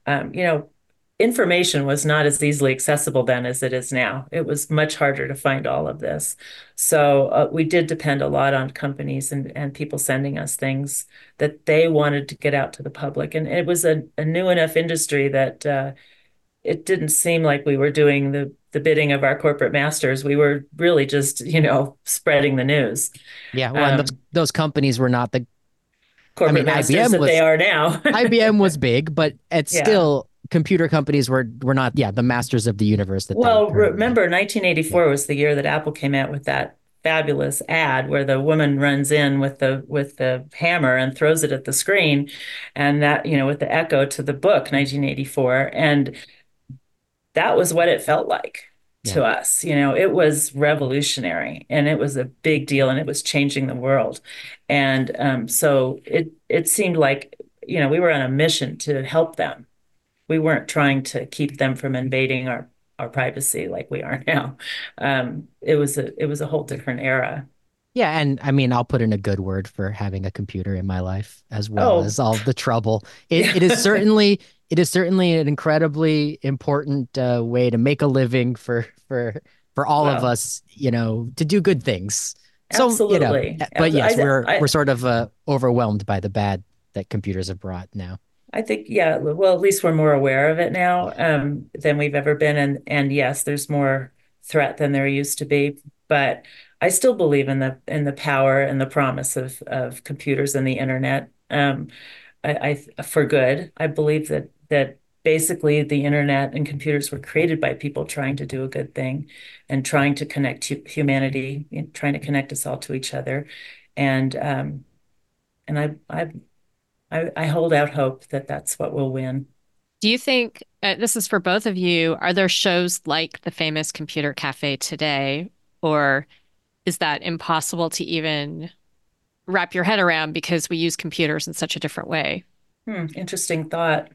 information was not as easily accessible then as it is now. It was much harder to find all of this. So we did depend a lot on companies and people sending us things that they wanted to get out to the public. And it was a new enough industry that it didn't seem like we were doing the bidding of our corporate masters. We were really just, spreading the news. Yeah, well, and those companies were not corporate masters IBM that was, they are now. IBM was big, but it's Yeah. still computer companies were not, the masters of the universe that Well, they currently. remember 1984 was the year that Apple came out with that fabulous ad where the woman runs in with the hammer and throws it at the screen, and that, with the echo to the book 1984, and that was what it felt like to us. It was revolutionary and it was a big deal and it was changing the world. And so it seemed like, we were on a mission to help them. We weren't trying to keep them from invading our privacy like we are now. It was a whole different era. Yeah, and I mean, I'll put in a good word for having a computer in my life as well Oh, as all the trouble. yeah. It is certainly an incredibly important way to make a living for all of Well, us, to do good things. So, absolutely. but yes, we're I sort of overwhelmed by the bad that computers have brought now. I think, yeah, well, at least we're more aware of it now, than we've ever been. And yes, there's more threat than there used to be. But I still believe in the power and the promise of computers and the internet. For good. I believe that basically the internet and computers were created by people trying to do a good thing and trying to connect humanity, trying to connect us all to each other. And and I hold out hope that that's what will win. Do you think, this is for both of you, are there shows like the famous Computer Cafe today, or is that impossible to even wrap your head around because we use computers in such a different way? Interesting thought.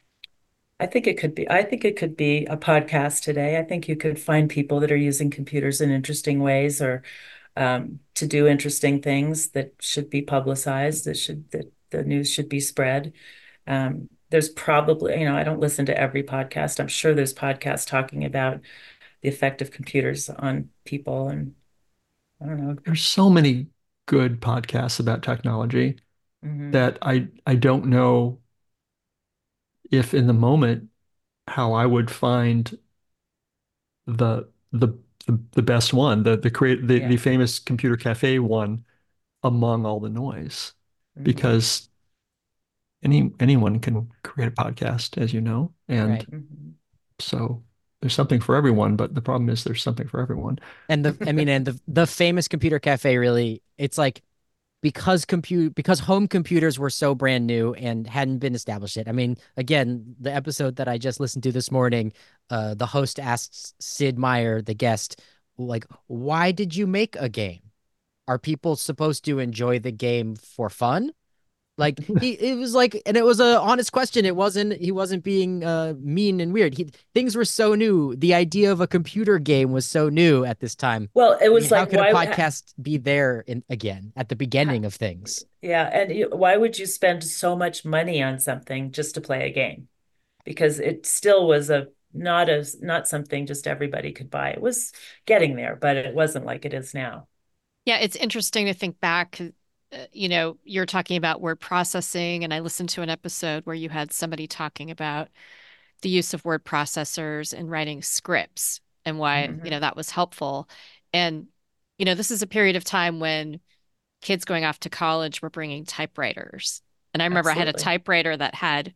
I think it could be a podcast today. I think you could find people that are using computers in interesting ways or to do interesting things that should be publicized, that the news should be spread. There's probably, I don't listen to every podcast. I'm sure there's podcasts talking about the effect of computers on people, and I don't know. There's so many good podcasts about technology Hmm. that I don't know if in the moment how I would find the the the best one, the Yeah. famous Computer Cafe one among all the noise, Hmm. because anyone can create a podcast, as you know, and Right. Hmm. so there's something for everyone. But the problem is there's something for everyone. And the famous computer cafe really, it's like because home computers were so brand new and hadn't been established yet. I mean, again, the episode that I just listened to this morning, the host asks Sid Meier, the guest, like, why did you make a game? Are people supposed to enjoy the game for fun? Like it was like, and it was a honest question. He wasn't being mean and weird. Things were so new. The idea of a computer game was so new at this time. Well, it I mean, was how like, could a podcast be there again at the beginning of things? yeah, and why would you spend so much money on something just to play a game? Because it still was not something just everybody could buy. It was getting there, but it wasn't like it is now. Yeah, it's interesting to think back. You're talking about word processing, and I listened to an episode where you had somebody talking about the use of word processors in writing scripts and why, Hmm. that was helpful. And, this is a period of time when kids going off to college were bringing typewriters. And I remember I had a Absolutely. typewriter that had,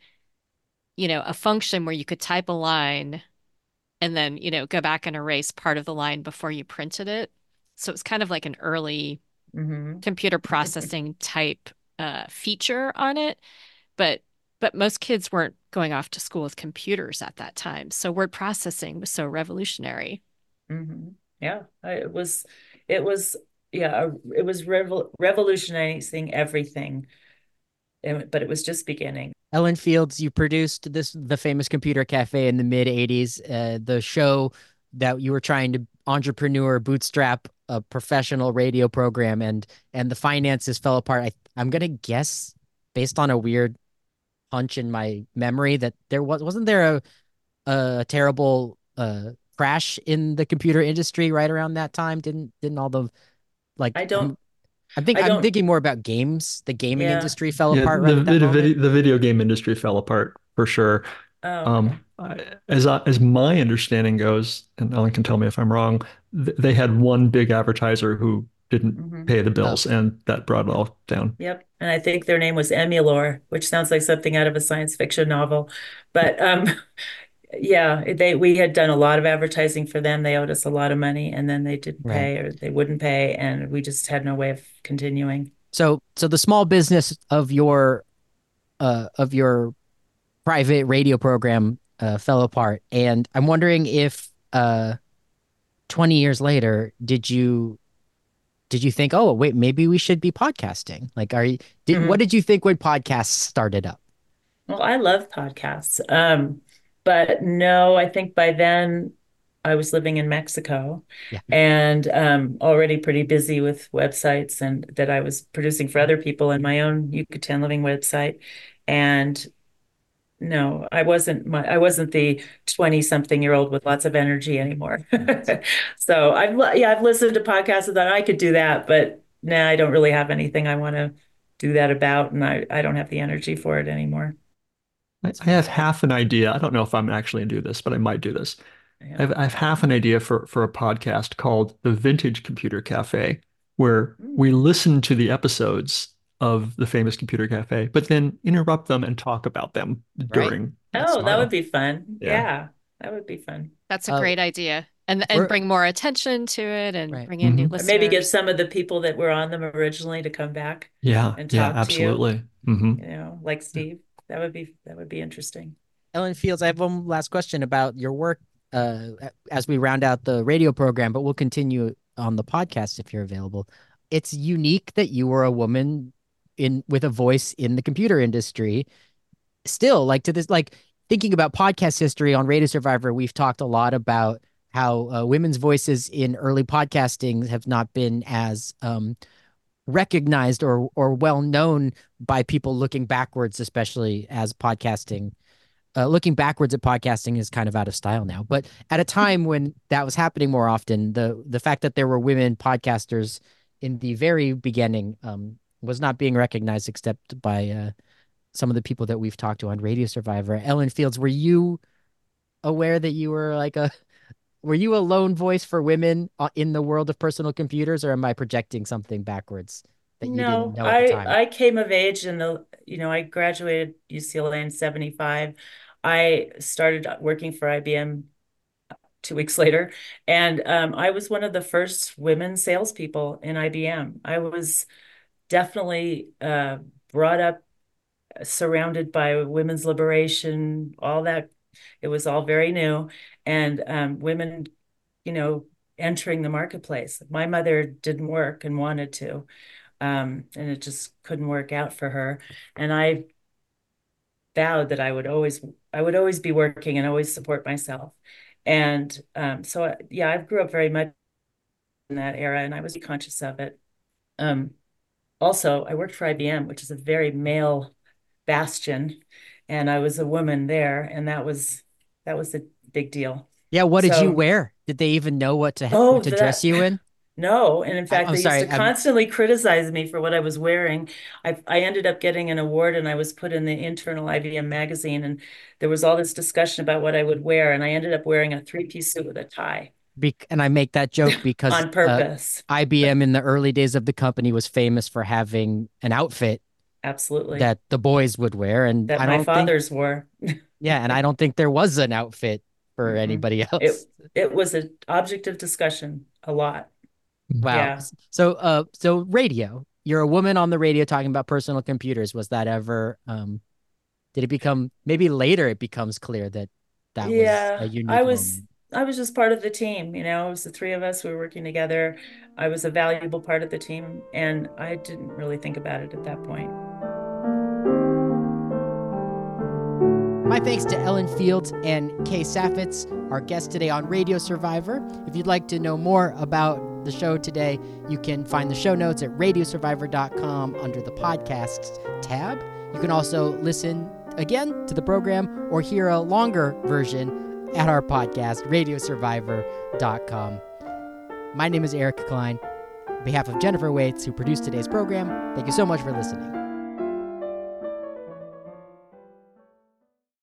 a function where you could type a line and then, go back and erase part of the line before you printed it. So it's kind of like an early Hmm. computer processing type feature on it. But most kids weren't going off to school with computers at that time. So word processing was so revolutionary. Hmm. Yeah, it was, yeah, it was revolutionizing everything, but it was just beginning. Ellen Fields, you produced the famous Computer Cafe in the mid '80s, the show that you were trying to entrepreneur bootstrap a professional radio program, and the finances fell apart. I'm gonna guess, based on a weird hunch in my memory, that wasn't there a terrible crash in the computer industry right around that time? Didn't all the like I don't, I I'm don't, thinking more about games. The gaming yeah. industry fell Yeah, apart right at that moment. the video game industry fell apart for sure. Oh, okay. As my understanding goes, and Ellen can tell me if I'm wrong, they had one big advertiser who didn't Hmm. pay the Oh, bills, and that brought it all down. Yep. And I think their name was Emulor, which sounds like something out of a science fiction novel. But yeah, we had done a lot of advertising for them. They owed us a lot of money, and then they didn't right. pay or they wouldn't pay, and we just had no way of continuing. So the small business of your private radio program fell apart, and I'm wondering if 20 years later, did you think, oh wait, maybe we should be podcasting? Like, what Mhm. did you think when podcasts started up? Well, I love podcasts. But no, I think by then I was living in Mexico Yeah. and already pretty busy with websites and that I was producing for other people and my own Yucatan Living website. And no, I wasn't the 20-something-year-old with lots of energy anymore. So I've listened to podcasts and thought I could do that, but nah, I don't really have anything I want to do that about, and I don't have the energy for it anymore. I have half an idea. I don't know if I'm actually gonna do this, but I might do this. Yeah. I have half an idea for a podcast called The Vintage Computer Cafe, where we listen to the episodes of the famous Computer Cafe, but then interrupt them and talk about them during that Oh, that style. would be fun. Yeah. Yeah, that would be fun. That's a great idea. And bring more attention to it and bring in new Or listeners. maybe get some of the people that were on them originally to come back Yeah, and yeah, talk to absolutely. you. Mhm. You know, like Steve. That would be interesting. Ellen Fields, I have one last question about your work as we round out the radio program, but we'll continue on the podcast if you're available. It's unique that you were a woman with a voice in the computer industry. Still, like to this, like thinking about podcast history on Radio Survivor, we've talked a lot about how women's voices in early podcasting have not been as recognized or well known by people looking backwards, especially as podcasting. Looking backwards at podcasting is kind of out of style now. But at a time when that was happening more often, the fact that there were women podcasters in the very beginning was not being recognized except by some of the people that we've talked to on Radio Survivor. Ellen Fields, were you aware that you were were you a lone voice for women in the world of personal computers, or am I projecting something backwards that you didn't know at the time? I came of age I graduated UCLA in 75. I started working for IBM 2 weeks later, and I was one of the first women salespeople in IBM. I was definitely brought up surrounded by women's liberation, all that. It was all very new, and women, entering the marketplace. My mother didn't work and wanted to, and it just couldn't work out for her. And I vowed that I would always be working and always support myself. And so, yeah, I grew up very much in that era, and I was conscious of it. Also, I worked for IBM, which is a very male bastion, and I was a woman there, and that was a big deal. Yeah, what did you wear? Did they even know what to dress you in? No, and in fact, they sorry, used to constantly criticize me for what I was wearing. I ended up getting an award, and I was put in the internal IBM magazine, and there was all this discussion about what I would wear, and I ended up wearing a 3-piece suit with a tie. And I make that joke because on purpose. IBM in the early days of the company was famous for having an outfit absolutely that the boys would wear, and that my fathers wore. Yeah, and I don't think there was an outfit for anybody else. It was an object of discussion a lot. Wow. Yeah. So radio. You're a woman on the radio talking about personal computers. Was that ever did it become, maybe later it becomes clear that was a unique moment? I was just part of the team, it was the three of us. We were working together. I was a valuable part of the team, and I didn't really think about it at that point. My thanks to Ellen Fields and Kay Saffitz, our guests today on Radio Survivor. If you'd like to know more about the show today, you can find the show notes at radiosurvivor.com under the podcasts tab. You can also listen again to the program or hear a longer version at our podcast, radiosurvivor.com. My name is Eric Klein. On behalf of Jennifer Waits, who produced today's program, thank you so much for listening.